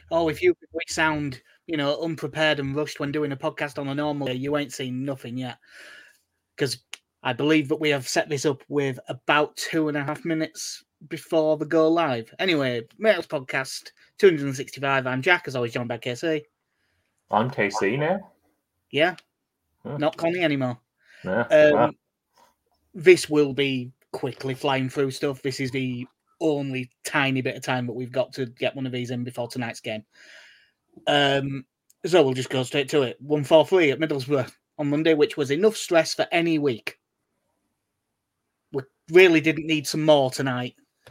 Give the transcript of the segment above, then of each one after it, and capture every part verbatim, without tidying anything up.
Oh, if you we sound, you know, unprepared and rushed when doing a podcast on a normal day, you ain't seen nothing yet. Because I believe that we have set this up with about two and a half minutes before the go live. Anyway, Males Podcast two hundred sixty-five. I'm Jack, as always, joined by K C. I'm K C now. Yeah, yeah. Not Connie anymore. Yeah. Um, Wow. This will be quickly flying through stuff. This is the only tiny bit of time that we've got to get one of these in before tonight's game. Um, so we'll just go straight to it. one four three at Middlesbrough on Monday, which was enough stress for any week. We really didn't need some more tonight.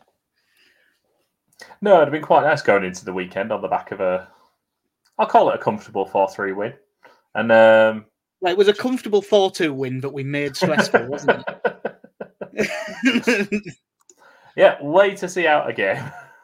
No, it'd been quite nice going into the weekend on the back of a, I'll call it a comfortable four three win. And um, well, it was a comfortable four two win, but we made stressful, wasn't it? Yeah, way to see out a game.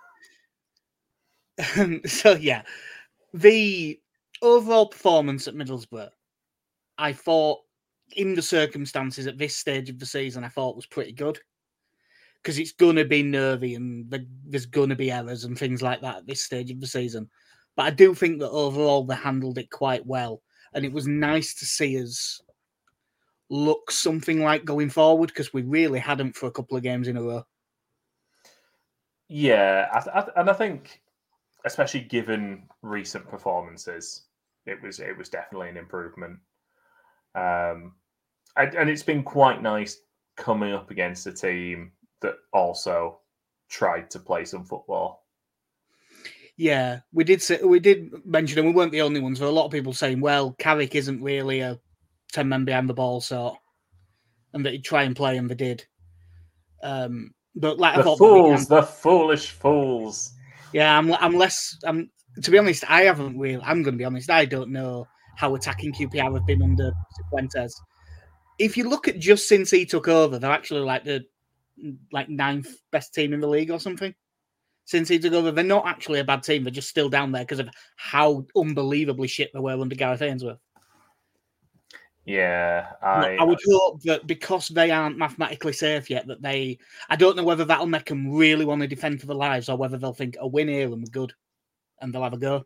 So, yeah, the overall performance at Middlesbrough, I thought, in the circumstances at this stage of the season, I thought was pretty good. Because it's going to be nervy and there's going to be errors and things like that at this stage of the season. But I do think that overall they handled it quite well. And it was nice to see us look something like going forward, because we really hadn't for a couple of games in a row. Yeah, I, I, and I think, especially given recent performances, it was it was definitely an improvement. Um, and, and it's been quite nice coming up against a team that also tried to play some football. Yeah, we did say, we did mention, and we weren't the only ones. There were a lot of people saying, well, Carrick isn't really a ten men behind the ball sort, and that he'd try and play, and they did. Um, but like the I thought, fools, the foolish fools. Yeah, I'm. I'm less. I'm. To be honest, I haven't really. I'm going to be honest. I don't know how attacking Q P R have been under Cifuentes. If you look at just since he took over, they're actually like the like ninth best team in the league or something. Since he took over, they're not actually a bad team. They're just still down there because of how unbelievably shit they were under Gareth Ainsworth. Yeah, I, I would hope that because they aren't mathematically safe yet, that they... I don't know whether that'll make them really want to defend for their lives or whether they'll think a win here and we're good and they'll have a go.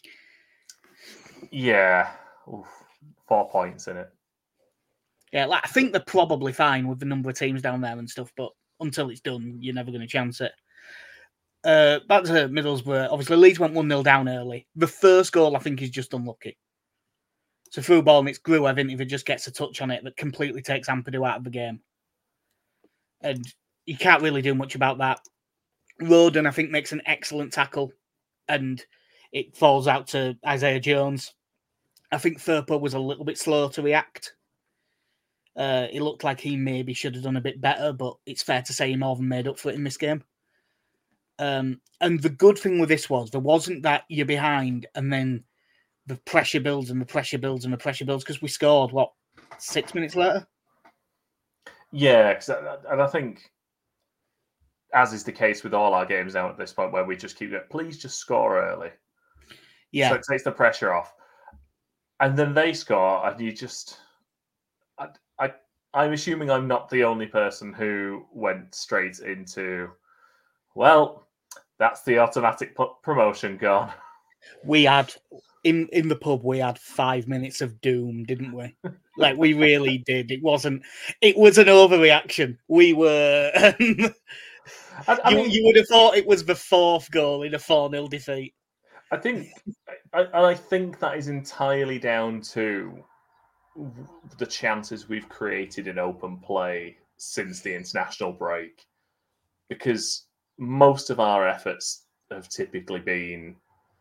Yeah. Oof, four points in it. Yeah, like, I think they're probably fine with the number of teams down there and stuff, but until it's done, you're never going to chance it. Uh, back to Middlesbrough. Obviously, Leeds went one nil down early. The first goal, I think, is just unlucky. It's a through ball and it's Grew, I think, if he just gets a touch on it, that completely takes Ampadu out of the game. And you can't really do much about that. Roden, I think, makes an excellent tackle and it falls out to Isaiah Jones. I think Firpo was a little bit slow to react. Uh, it looked like he maybe should have done a bit better, but it's fair to say he more than made up for it in this game. Um, and the good thing with this was there wasn't that you're behind and then the pressure builds and the pressure builds and the pressure builds, because we scored, what, six minutes later? Yeah, and I think, as is the case with all our games now at this point, where we just keep going, please just score early. Yeah. So it takes the pressure off. And then they score, and you just... I, I, I'm assuming I'm not the only person who went straight into, well, that's the automatic p- promotion gone. We had... In, in the pub, we had five minutes of doom, didn't we? Like, we really did. It wasn't... It was an overreaction. We were... Um, I, I you, mean, you would have thought it was the fourth goal in a four nil defeat. I think... I, I think that is entirely down to the chances we've created in open play since the international break. Because most of our efforts have typically been...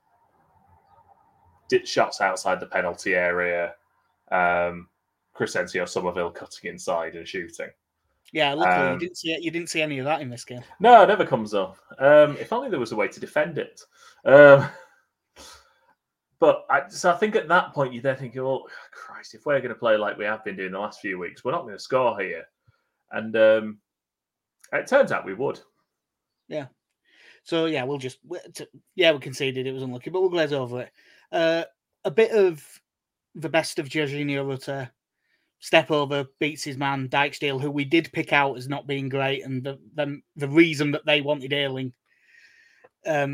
shots outside the penalty area, um, Crescencio Somerville cutting inside and shooting. Yeah, luckily um, you didn't see it. You didn't see any of that in this game. No, it never comes up. Um, if only there was a way to defend it. Um, but I, so I think at that point you're there thinking, "Well, Christ, if we're going to play like we have been doing the last few weeks, we're not going to score here." And um, it turns out we would. Yeah. So yeah, we'll just yeah we conceded, it was unlucky, but we'll glaze over it. Uh, a bit of the best of Jorginho Rutter. Step over, beats his man, Dijksteel, who we did pick out as not being great, and the the, the reason that they wanted Ayling. Um,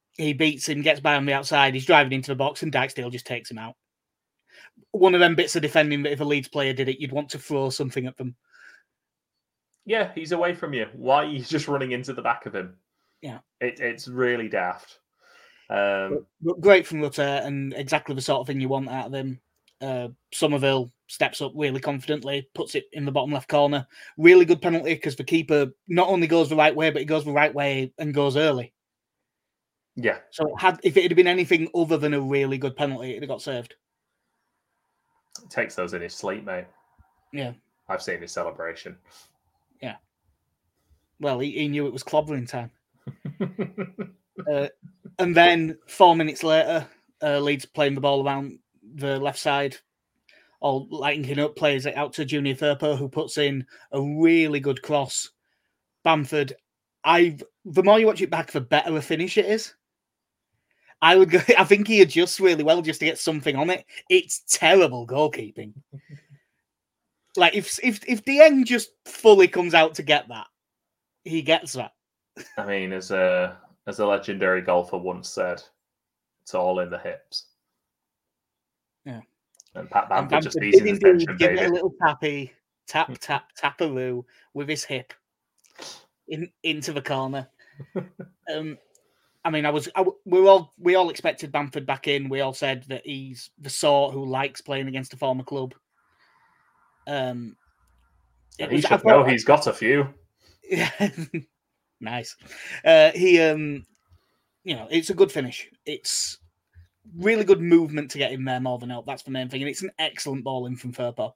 He beats him, gets by on the outside. He's driving into the box, and Dijksteel just takes him out. One of them bits of defending that if a Leeds player did it, you'd want to throw something at them. Yeah, he's away from you. Why are you just running into the back of him? Yeah. It, it's really daft. Um, but, but great from Rutter, and exactly the sort of thing you want out of him. Uh, Somerville steps up really confidently, puts it in the bottom left corner. Really good penalty because the keeper not only goes the right way, but he goes the right way and goes early. Yeah. So it had, if it had been anything other than a really good penalty, it'd have got served. Takes those in his sleep, mate. Yeah. I've seen his celebration. Yeah. Well, he, he knew it was clobbering time. uh, and then four minutes later, uh, Leeds playing the ball around the left side, all lighting up, plays it out to Junior Firpo, who puts in a really good cross. Bamford, I've the more you watch it back, the better a finish it is. I would go. I think he adjusts really well just to get something on it. It's terrible goalkeeping. Like if if if Dieng just fully comes out to get that, he gets that. I mean, as a as a legendary golfer once said, it's all in the hips. Yeah. And Pat Bamford, and just easing the tension, give baby. it a little tappy, tap tap taparoo with his hip in into the corner. um. I mean, I was. I, we all we all expected Bamford back in. We all said that he's the sort who likes playing against a former club. Um, it he was, should know he's got a few. Yeah, nice. Uh, he, um, you know, it's a good finish. It's really good movement to get him there more than help. That's the main thing, and it's an excellent ball in from Firpo.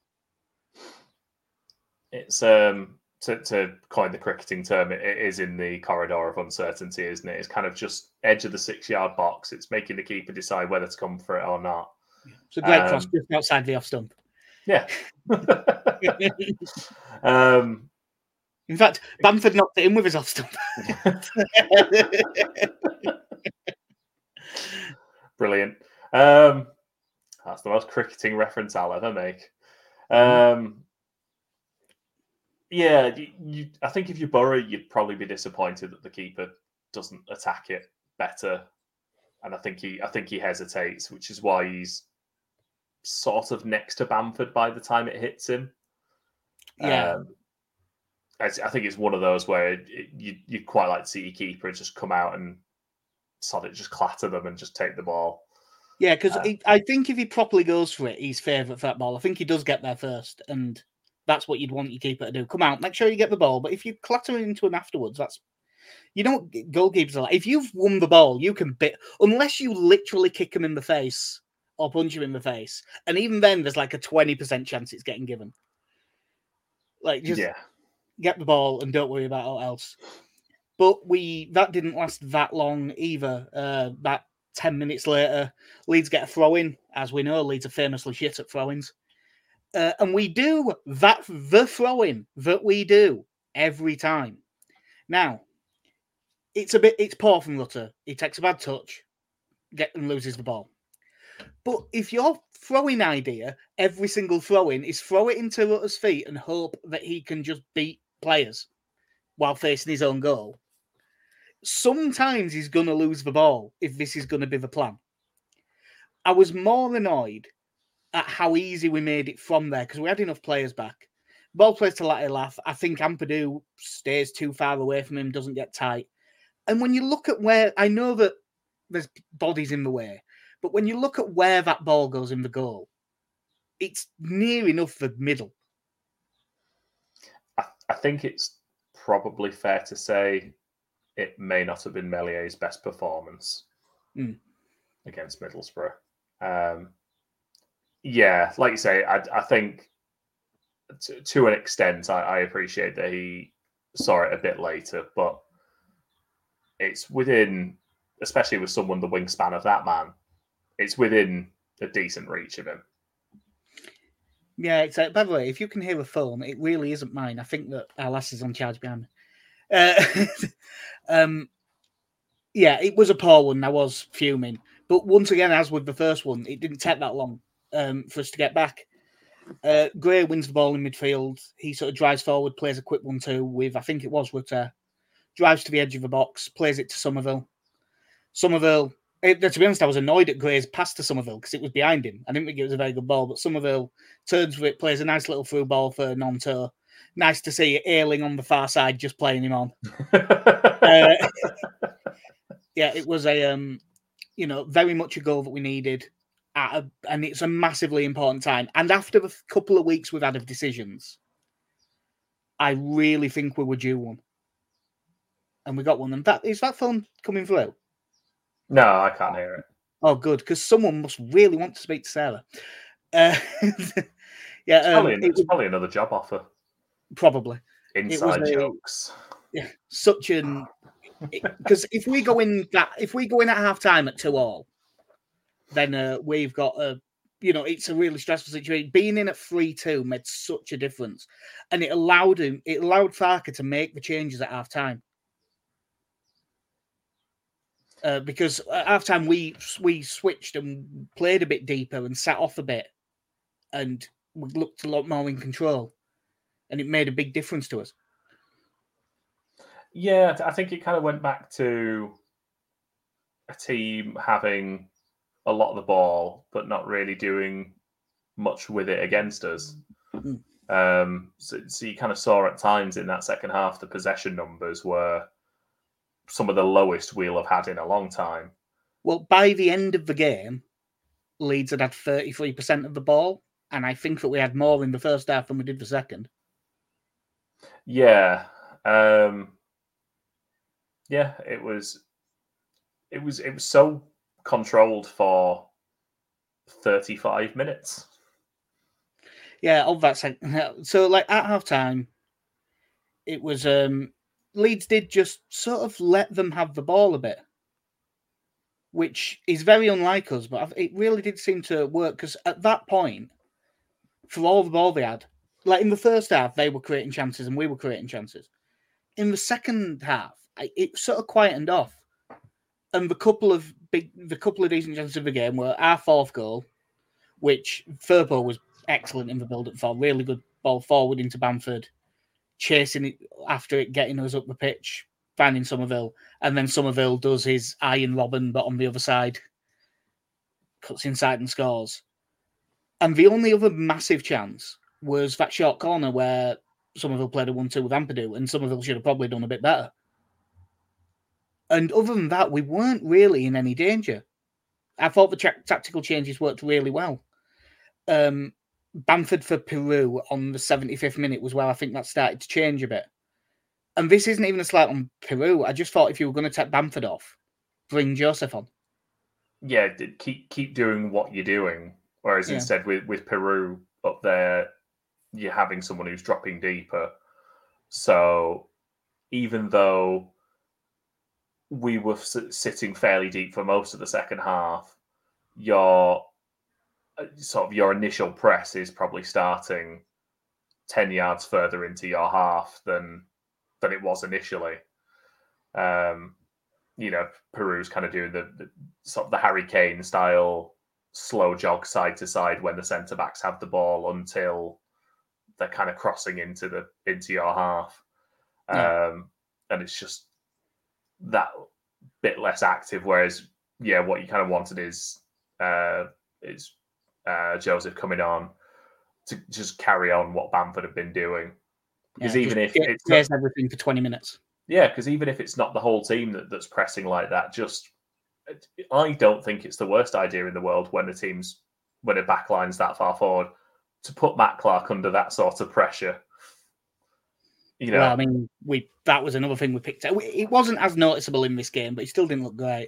It's um. To, to coin the cricketing term, it, it is in the corridor of uncertainty, isn't it? It's kind of just edge of the six-yard box. It's making the keeper decide whether to come for it or not. It's a great um, cross just outside the off stump. Yeah. um, in fact, Bamford knocked it in with his off stump. Brilliant. Um, that's the most cricketing reference I'll ever make. Um, Yeah, you, you, I think if you Borough, you'd probably be disappointed that the keeper doesn't attack it better, and I think he, I think he hesitates, which is why he's sort of next to Bamford by the time it hits him. Yeah, um, I, I think it's one of those where it, it, you you quite like to see your keeper just come out and sod it, just clatter them and just take the ball. Yeah, because uh, I think if he properly goes for it, he's favourite for that ball. I think he does get there first, and that's what you'd want your keeper to do. Come out, make sure you get the ball. But if you clatter into him afterwards, that's... You know, goalkeepers are like, if you've won the ball, you can bit... Unless you literally kick him in the face or punch him in the face. And even then, there's like a twenty percent chance it's getting given. Like, just yeah. get the ball and don't worry about all else. But we that didn't last that long either. Uh, about ten minutes later, Leeds get a throw-in. As we know, Leeds are famously shit at throw-ins. Uh, and we do that, the throw-in that we do every time. Now, it's a bit, it's poor from Rutter. He takes a bad touch, get and loses the ball. But if your throwing idea, every single throw-in, is throw it into Rutter's feet and hope that he can just beat players while facing his own goal, sometimes he's going to lose the ball if this is going to be the plan. I was more annoyed at how easy we made it from there, because we had enough players back. Ball plays to Latif. I think Ampadu stays too far away from him, doesn't get tight. And when you look at where, I know that there's bodies in the way, but when you look at where that ball goes in the goal, it's near enough the middle. I, I think it's probably fair to say it may not have been Mellier's best performance mm. against Middlesbrough. Um, Yeah, like you say, I, I think to, to an extent, I, I appreciate that he saw it a bit later, but it's within, especially with someone the wingspan of that man, it's within a decent reach of him. Yeah, exactly. By the way, if you can hear a phone, it really isn't mine. I think that our lass is on charge behind me. Uh, um, yeah, it was a poor one. I was fuming. But once again, as with the first one, it didn't take that long. Um, for us to get back. Uh, Gray wins the ball in midfield. He sort of drives forward, plays a quick one-two with, I think it was Rutter. Drives to the edge of the box, plays it to Somerville. Somerville, it, to be honest, I was annoyed at Gray's pass to Somerville because it was behind him. I didn't think it was a very good ball, but Somerville turns for it, plays a nice little through ball for Gnonto. Nice to see Ayling on the far side just playing him on. uh, yeah, it was a, um, you know, very much a goal that we needed. At a, and it's a massively important time. And after the couple of weeks we've had of decisions, I really think we were due one. And we got one. And that is that phone coming through? No, I can't hear it. Oh, good, because someone must really want to speak to Sarah. Uh, yeah, it's, um, probably, it it's was, probably another job offer. Probably. Inside it was jokes. A, yeah, such an because if we go in that if we go in at half time at two all, then uh, we've got a you know it's a really stressful situation. Being in at three two made such a difference, and it allowed him it allowed Farke to make the changes at half time. Uh, because at half time we we switched and played a bit deeper and sat off a bit, and we looked a lot more in control, and it made a big difference to us. Yeah, I think it kind of went back to a team having a lot of the ball, but not really doing much with it against us. Mm. Um, so, so you kind of saw at times in that second half, the possession numbers were some of the lowest we'll have had in a long time. Well, by the end of the game, Leeds had had thirty-three percent of the ball, and I think that we had more in the first half than we did the second. Yeah. Um, yeah, it was it was it was so controlled for thirty-five minutes. Yeah, of that second. So like at half time, it was um Leeds did just sort of let them have the ball a bit, which is very unlike us, but it really did seem to work because at that point, for all the ball they had, like in the first half, they were creating chances and we were creating chances. In the second half, it sort of quietened off, and the couple of big, the couple of decent chances of the game were our fourth goal, which Firpo was excellent in the build-up for, really good ball forward into Bamford, chasing it after it, getting us up the pitch, finding Somerville, and then Somerville does his Iron Robin, but on the other side, cuts inside and scores. And the only other massive chance was that short corner where Somerville played a one two with Ampadu, and Somerville should have probably done a bit better. And other than that, we weren't really in any danger. I thought the tra- tactical changes worked really well. Um, Bamford for Peru on the seventy-fifth minute was where I think that started to change a bit. And this isn't even a slight on Peru. I just thought if you were going to take Bamford off, bring Joseph on. Yeah, keep keep doing what you're doing. Whereas yeah. instead with, with Peru up there, you're having someone who's dropping deeper. So even though we were sitting fairly deep for most of the second half, your sort of your initial press is probably starting ten yards further into your half than than it was initially. Um, you know, Peru's kind of doing the, the sort of the Harry Kane style slow jog side to side when the centre backs have the ball until they're kind of crossing into the into your half. Yeah. Um, and it's just that bit less active. Whereas, yeah, what you kind of wanted is uh, is uh, Joseph coming on to just carry on what Bamford have been doing. Because yeah, even if it clears everything for twenty minutes. Yeah, because even if it's not the whole team that, that's pressing like that, just I don't think it's the worst idea in the world when a team's when a backline's that far forward to put Matt Clark under that sort of pressure. You know, well, I mean, we that was another thing we picked out. It wasn't as noticeable in this game, but it still didn't look great.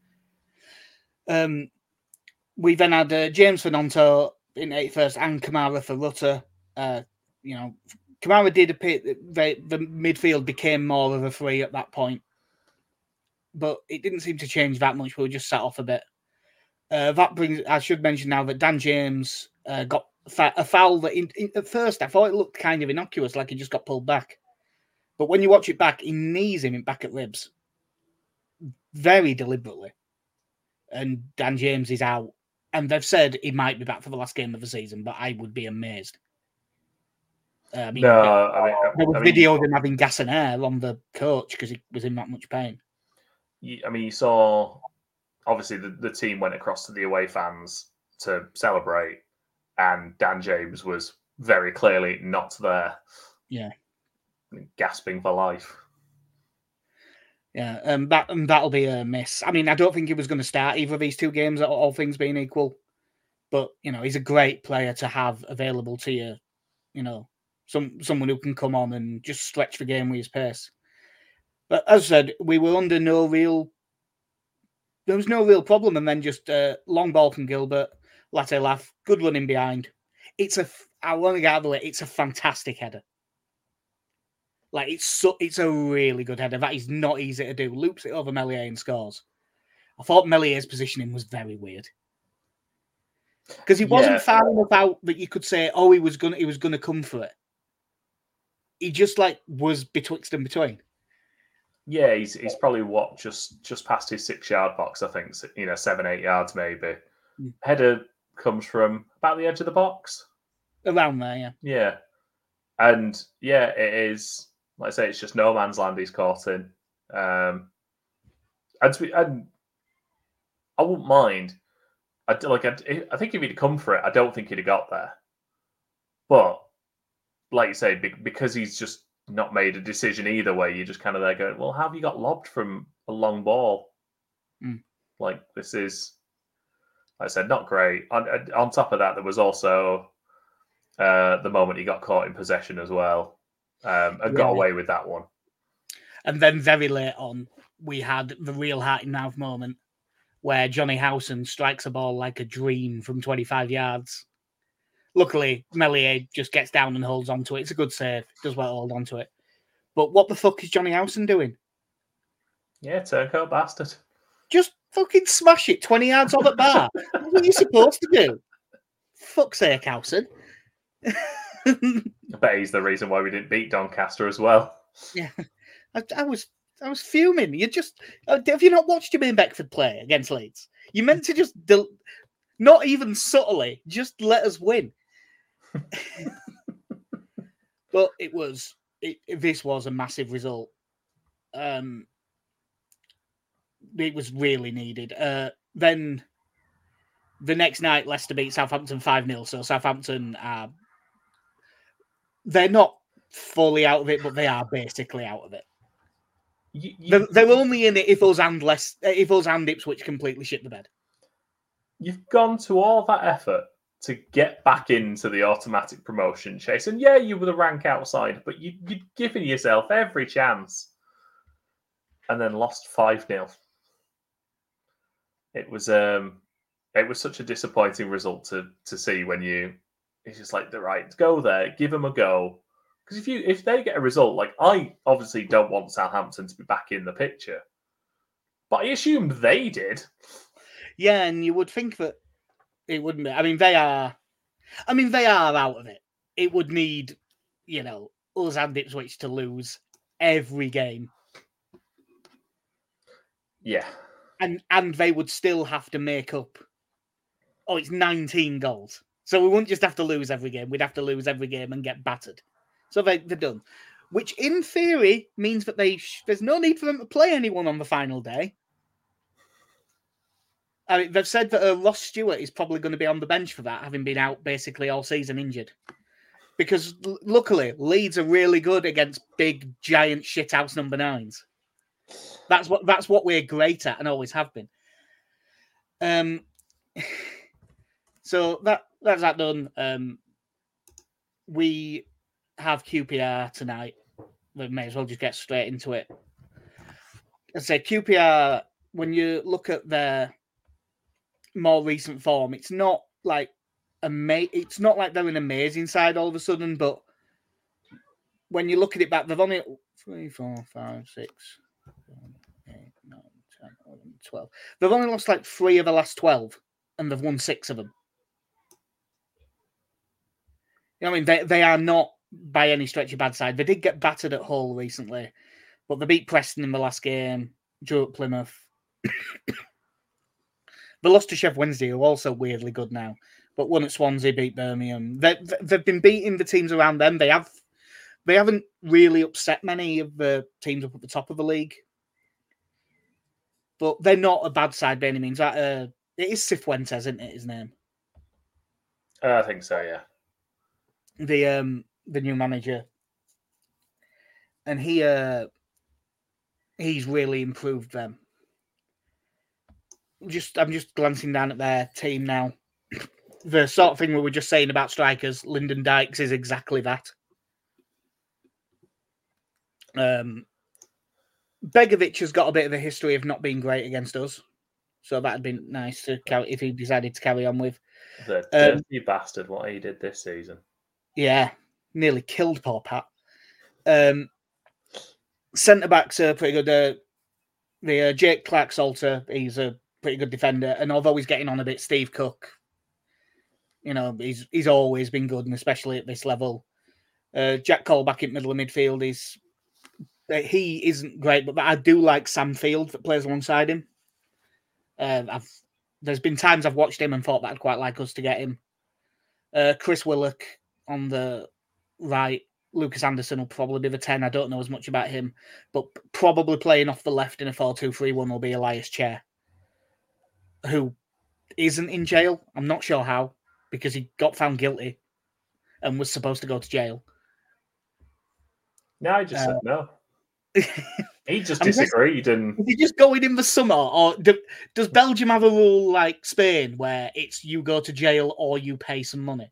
Um, we then had uh, James for Gnonto in eighty-first and Kamara for Rutter. Uh, you know, Kamara did appear. The, the midfield became more of a three at that point, but it didn't seem to change that much. We were just sat off a bit. Uh, that brings. I should mention now that Dan James uh, got a foul that in, in, at first I thought it looked kind of innocuous, like he just got pulled back. But when you watch it back, he knees him back at ribs very deliberately. And Dan James is out. And they've said he might be back for the last game of the season, but I would be amazed. Uh, I mean, no, I mean, there was I mean, video of him having gas and air on the coach because he was in that much pain. You, I mean, you saw obviously the, the team went across to the away fans to celebrate, and Dan James was very clearly not there. Yeah. Gasping for life. Yeah, um, that and that'll be a miss. I mean, I don't think he was going to start either of these two games, all things being equal. But you know, he's a great player to have available to you. You know, some someone who can come on and just stretch the game with his pace. But as I said, we were under no real. There was no real problem, and then just uh, long ball from Gilbert, latte laugh, good running behind. It's a. I want to get out of the way. It's a fantastic header. Like, it's so, it's a really good header. That is not easy to do. Loops it over Meslier and scores. I thought Mellier's positioning was very weird. Because he wasn't yeah. far enough out that you could say, oh, he was gonna he was gonna come for it. He just like was betwixt and between. Yeah, he's he's probably what, just just past his six yard box, I think. You know, seven, eight yards maybe. Mm. Header comes from about the edge of the box. Around there, yeah. Yeah. And yeah, it is. Like I say, it's just no man's land he's caught in. Um, and, to be, and I wouldn't mind. I like. I, I think if he'd come for it, I don't think he'd have got there. But like you say, because he's just not made a decision either way, you're just kind of there going, "Well, how have you got lobbed from a long ball?" Mm. Like this is, like I said, not great. On on top of that, there was also uh, the moment he got caught in possession as well. Um, and yeah. got away with that one. And then very late on, we had the real heart in mouth moment where Johnny Howson strikes a ball like a dream from twenty-five yards. Luckily, Meslier just gets down and holds on to it. It's a good save. Does well to hold on to it. But what the fuck is Johnny Howson doing? Yeah, turncoat bastard. Just fucking smash it twenty yards off at bar. What are you supposed to do? Fuck's sake, Howson. I bet he's the reason why we didn't beat Doncaster as well. Yeah, I, I was I was fuming. You just have you not watched Jermaine Beckford play against Leeds? You meant to just del- not even subtly, just let us win. But it was it, this was a massive result. Um, it was really needed. Uh, then the next night, Leicester beat Southampton five nil. So Southampton are. They're not fully out of it, but they are basically out of it. You, you, they're, they're only in it if us and less, if us and Ipswich completely shit the bed. You've gone to all that effort to get back into the automatic promotion chase, and yeah, you were the rank outside, but you, you'd given yourself every chance, and then lost five nil. It was um, it was such a disappointing result to to see when you. It's just like, the right, go there, give them a go. Because if you if they get a result, like I obviously don't want Southampton to be back in the picture, but I assumed they did. Yeah, and you would think that it wouldn't be. I mean, they are. I mean, they are out of it. It would need, you know, us and Ipswich to lose every game. Yeah, and and they would still have to make up. Oh, it's nineteen goals. So we wouldn't just have to lose every game. We'd have to lose every game and get battered. So they, they're done. Which, in theory, means that they sh- there's no need for them to play anyone on the final day. I mean, they've said that uh, Ross Stewart is probably going to be on the bench for that, having been out basically all season injured. Because, l- luckily, Leeds are really good against big, giant shithouse number nines. That's what that's what we're great at and always have been. Um... So that that's that done. Um, we have Q P R tonight. We may as well just get straight into it. I say Q P R. When you look at their more recent form, it's not like ama- It's not like they're an amazing side all of a sudden. But when you look at it back, they've only three, four, five, six, seven, eight, nine, ten, eleven, twelve. They've only lost like three of the last twelve, and they've won six of them. I mean, they they are not by any stretch a bad side. They did get battered at Hull recently, but they beat Preston in the last game, drew at Plymouth. They lost to Sheffield Wednesday, who are also weirdly good now, but won at Swansea, beat Birmingham. They, they've been beating the teams around them. They, have, they haven't really upset many of the teams up at the top of the league. but they're not a bad side by any means. That uh, it is Cifuentes, isn't it? His name. Uh, I think so. Yeah. The um the new manager, and he uh he's really improved them. Just I'm just glancing down at their team now. The sort of thing we were just saying about strikers, Lyndon Dykes is exactly that. Um, Begovic has got a bit of a history of not being great against us, so that'd be nice to carry if he decided to carry on with. The Um, dirty bastard, what he did this season. Yeah, nearly killed poor Pat. Um, Centre backs are pretty good. Uh, the uh, Jake Clark-Salter, he's a pretty good defender, and although he's getting on a bit, Steve Cook, you know, he's he's always been good, and especially at this level. Uh, Jack Cole back in middle of midfield, he's uh, he isn't great, but, but I do like Sam Field that plays alongside him. Uh, I've there's been times I've watched him and thought that I'd quite like us to get him. Uh, Chris Willock on the right. Lucas Anderson will probably be the ten. I don't know as much about him, but probably playing off the left in a four two three one will be Elias Chair, who isn't in jail. I'm not sure how, because he got found guilty and was supposed to go to jail. No, I just uh, said no. He just I'm disagreed. guessing, and Is he just going in the summer? Or do, does Belgium have a rule like Spain where it's you go to jail or you pay some money?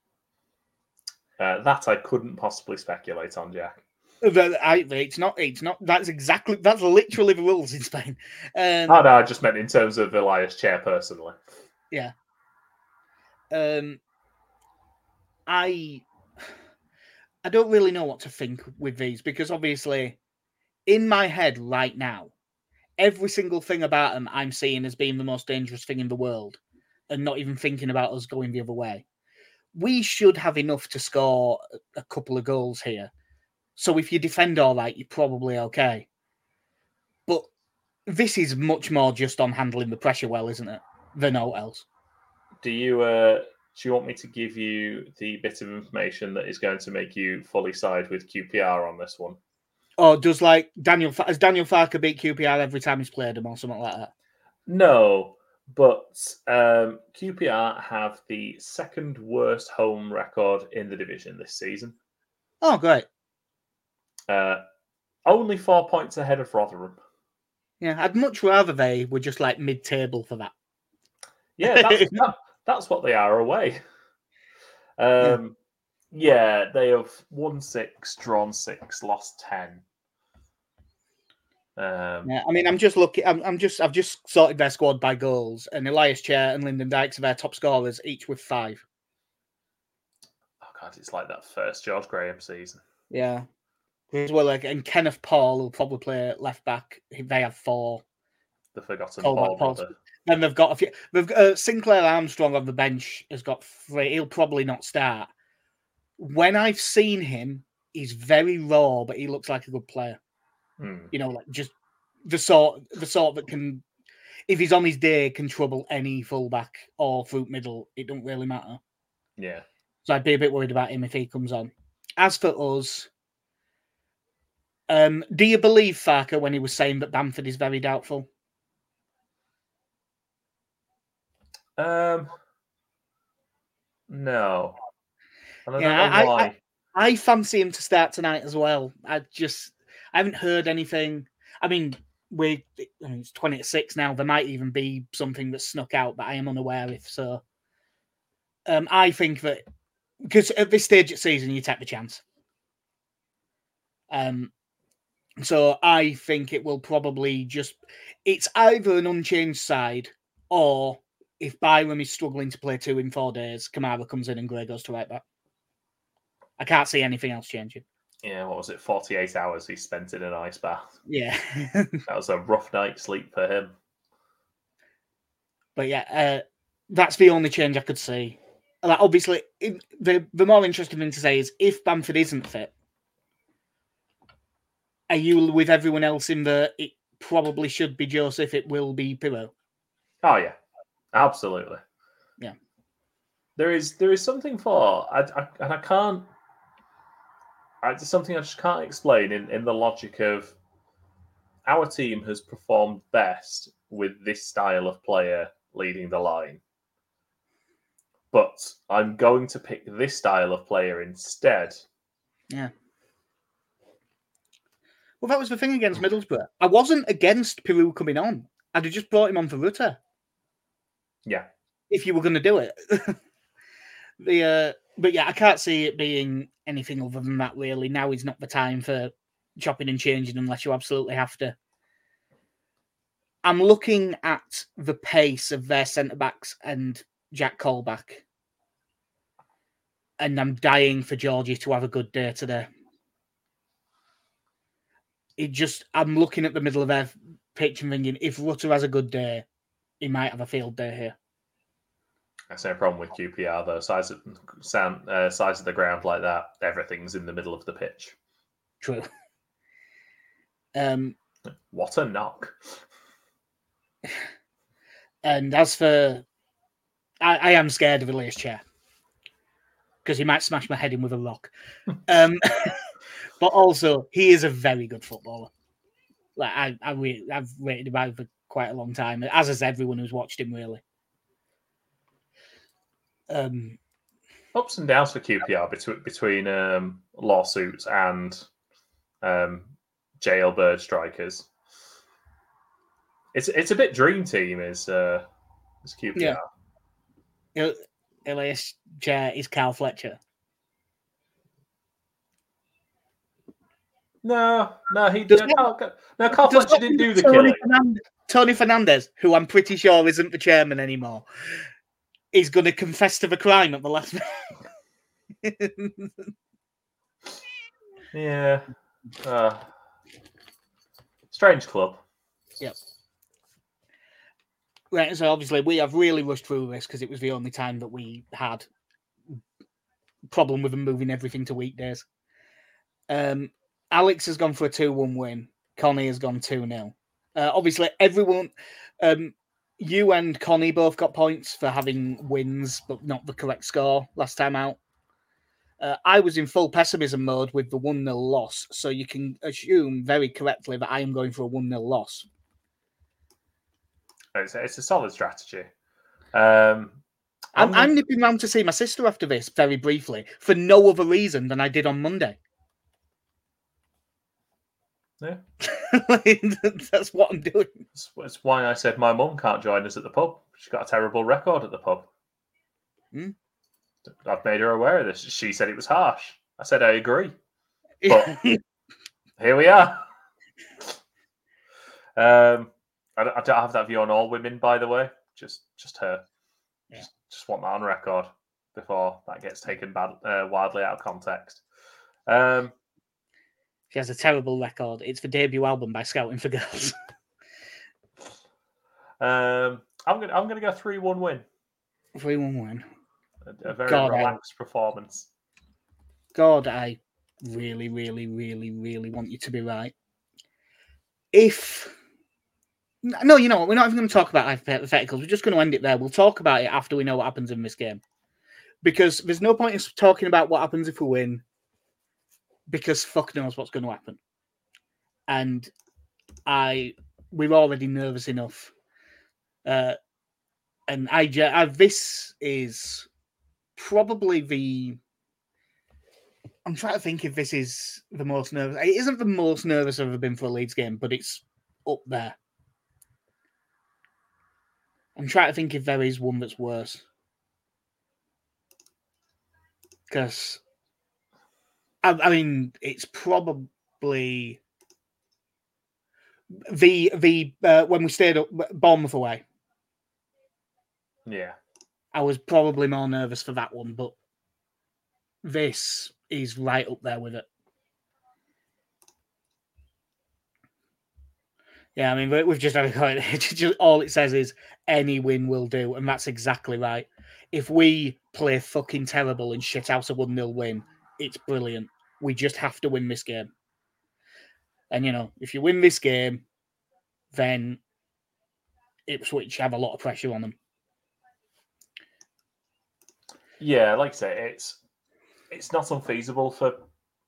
Uh, that I couldn't possibly speculate on, Jack. I, it's not. It's not. That's exactly. That's literally the rules in Spain. Um, oh no, I just meant in terms of Elias Chair personally. Yeah. Um. I. I don't really know what to think with these because obviously, in my head right now, every single thing about them I'm seeing as being the most dangerous thing in the world, and not even thinking about us going the other way. We should have enough to score a couple of goals here. So if you defend all that, you're probably okay. But this is much more just on handling the pressure well, isn't it? Than all else. Do you uh, do you want me to give you the bit of information that is going to make you fully side with Q P R on this one? Or does like Daniel has Daniel Farke beat Q P R every time he's played them or something like that? No, but um, Q P R have the second worst home record in the division this season. Oh, great. Uh, only four points ahead of Rotherham. Yeah, I'd much rather they were just like mid-table for that. Yeah, that's, that, that's what they are away. Um, yeah. yeah, they have won six, drawn six, lost ten. Um, yeah, I mean, I'm just looking. I'm, I'm just. I've just sorted their squad by goals, and Elias Chair and Lyndon Dykes are their top scorers, each with five. Oh God, it's like that first George Graham season. Yeah. As well, like, and Kenneth Paul will probably play left back. They have four. The forgotten Paul brother. Then they've got a few. They've got, uh, Sinclair Armstrong on the bench has got three. He'll probably not start. When I've seen him, he's very raw, but he looks like a good player. Hmm. You know, like just the sort, the sort that can, if he's on his day, can trouble any fullback or fruit middle. It don't really matter. Yeah. So I'd be a bit worried about him if he comes on. As for us. Um, do you believe Farke when he was saying that Bamford is very doubtful? Um, no. And I yeah, don't know I, why. I, I fancy him to start tonight as well. I just I haven't heard anything. I mean, we I mean, it's twenty to six now. There might even be something that snuck out that I am unaware of. So, um, I think that because at this stage of the season, you take the chance. Um. So I think it will probably just... It's either an unchanged side or if Byram is struggling to play two in four days, Kamara comes in and Gray goes to right back. I can't see anything else changing. Yeah, what was it? forty-eight hours he spent in an ice bath. Yeah. That was a rough night's sleep for him. But yeah, uh, that's the only change I could see. Like, obviously, it, the, the more interesting thing to say is if Bamford isn't fit, are you with everyone else in the it probably should be Joseph, it will be Pirlo? Oh, yeah. Absolutely. Yeah. There is there is something for... I, I, and I can't... I, it's something I just can't explain in, in the logic of our team has performed best with this style of player leading the line. But I'm going to pick this style of player instead. Yeah. Well, that was the thing against Middlesbrough. I wasn't against Peru coming on. I'd have just brought him on for Rutter. Yeah. If you were going to do it. the uh, But yeah, I can't see it being anything other than that, really. Now is not the time for chopping and changing unless you absolutely have to. I'm looking at the pace of their centre-backs and Jack Colback. And I'm dying for Georgie to have a good day today. It just, I'm looking at the middle of their pitch and thinking, if Rutter has a good day, he might have a field day here. That's no problem with Q P R, though. Size of, sound, uh, size of the ground like that, everything's in the middle of the pitch. True. Um, what a knock. And as for... I, I am scared of Elias Chair. Because he might smash my head in with a rock. um, but also, he is a very good footballer. Like I, I re- I've rated him out for quite a long time, as has everyone who's watched him, really. Um, Ups and downs for Q P R between between um, lawsuits and um, jailbird strikers. It's it's a bit dream team is uh, is Q P R. Yeah. Elias Chair is Carl Fletcher. No, no, he does. No, Carl, no, Carl Fletcher didn't do the Tony killing. Fernandez, Tony Fernandez, who I'm pretty sure isn't the chairman anymore, is going to confess to the crime at the last minute. Yeah. Uh, strange club. Yep. Right, so obviously we have really rushed through this because it was the only time that we had problem with them moving everything to weekdays. Um, Alex has gone for a two one win. Connie has gone two nil. Uh, obviously, everyone, um, you and Connie both got points for having wins, but not the correct score last time out. Uh, I was in full pessimism mode with the one nil loss, so you can assume very correctly that I am going for a one nil loss. It's a, it's a solid strategy. Um, I'm, I'm, I'm nipping round to see my sister after this, very briefly, for no other reason than I did on Monday. Yeah. That's what I'm doing. That's why I said my mum can't join us at the pub. She's got a terrible record at the pub. Hmm? I've made her aware of this. She said it was harsh. I said I agree. But here we are. Um, I, I don't have that view on all women, by the way. Just just her. Yeah. Just, just want that on record before that gets taken bad, uh, wildly out of context. Um, She has a terrible record. It's the debut album by Scouting for Girls. um, I'm gonna I'm gonna go three one win. three one win. A, a very God, relaxed I, performance. God, I really, really, really, really want you to be right. If no, you know what? We're not even going to talk about hypotheticals. We're just going to end it there. We'll talk about it after we know what happens in this game, because there's no point in talking about what happens if we win. Because fuck knows what's going to happen. And I, we're already nervous enough. Uh, and I, I, this is probably the, I'm trying to think if this is the most nervous. It isn't the most nervous I've ever been for a Leeds game, but it's up there. I'm trying to think if there is one that's worse. Because I, I mean, it's probably the the uh, when we stayed up Bournemouth away. Yeah, I was probably more nervous for that one, but this is right up there with it. Yeah, I mean, we've just had a just, all it says is any win will do, and that's exactly right. If we play fucking terrible and shit out a one nil win, it's brilliant. We just have to win this game. And, you know, if you win this game, then Ipswich have a lot of pressure on them. Yeah, like I say, it's it's not unfeasible for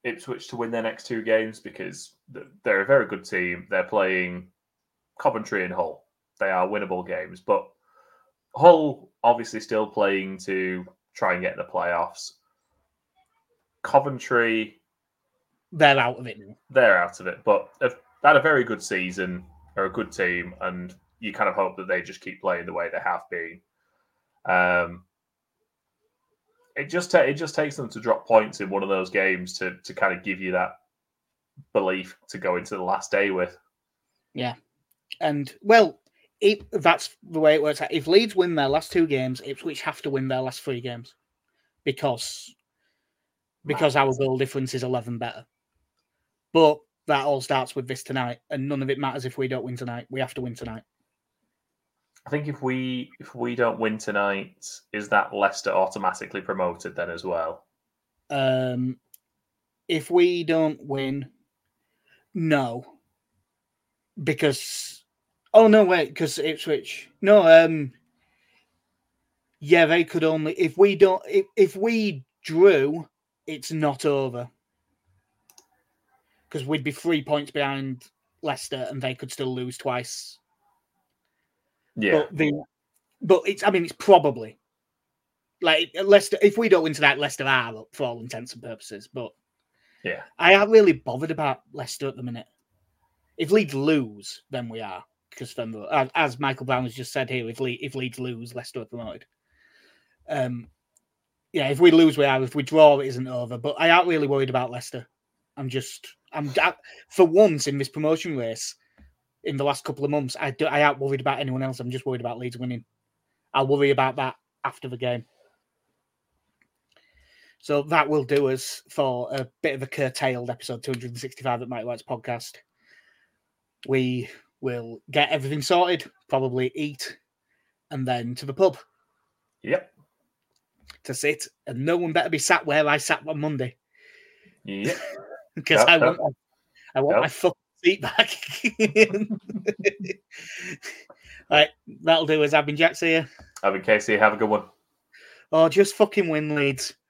Ipswich to win their next two games because they're a very good team. They're playing Coventry and Hull. They are winnable games, but Hull obviously still playing to try and get in the playoffs. Coventry, they're out of it now. They're out of it, but they've had a very good season. They're a good team, and you kind of hope that they just keep playing the way they have been. Um, it just ta- it just takes them to drop points in one of those games to to kind of give you that belief to go into the last day with. Yeah, and well, if that's the way it works. If Leeds win their last two games, Ipswich have to win their last three games because because our goal difference is eleven better. But that all starts with this tonight, and none of it matters if we don't win tonight. We have to win tonight. I think if we if we don't win tonight, is that Leicester automatically promoted then as well? Um, if we don't win, no, because oh no, wait, because Ipswich, no, um, yeah, they could only if we don't if, if we drew, it's not over because we'd be three points behind Leicester, and they could still lose twice. Yeah, but, the, but it's I mean it's probably like Leicester. If we don't win tonight, Leicester are up for all intents and purposes. But yeah, I aren't really bothered about Leicester at the minute. If Leeds lose, then we are because then as Michael Brown has just said here, if Le- if Leeds lose, Leicester are promoted. Um, yeah, if we lose, we are. If we draw, it isn't over. But I aren't really worried about Leicester. I'm just I'm for once in this promotion race. In the last couple of months, I, do, I aren't worried about anyone else. I'm just worried about Leeds winning. I'll worry about that after the game. So that will do us for a bit of a curtailed episode two hundred sixty-five at Mighty White's podcast. We will get everything sorted, probably eat, and then to the pub. Yep. To sit, and no one better be sat where I sat on Monday. Yep. Because Yep, I yep. want, my, I want Yep. my fucking seat back. Right, that'll do us. I've been Jax here. I've been Casey. Have a good one. Oh, just fucking win, Leeds.